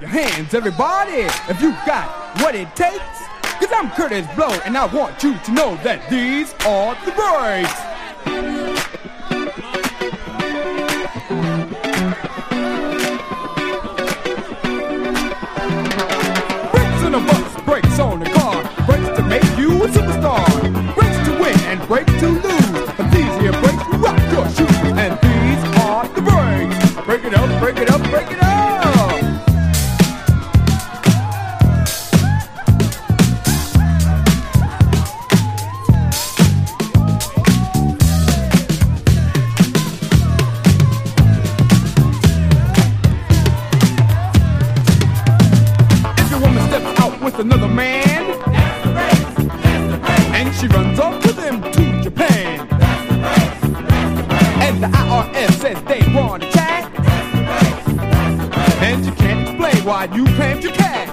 your hands, everybody, if you got what it takes. Cause I'm Curtis Blow, and I want you to know that these are the breaks. Brakes on a bus, brakes on a car, brakes to make you a superstar, brakes to win and brakes to lose. But these here brakes will rock your shoes, and these are the breaks. Break it up, break it up, break it up. With another man, that's the race, that's the race. And she runs off with him to Japan, that's the race, that's the race. And the IRS says they want a check, that's the race, that's the race. And you can't explain why you claimed your cash.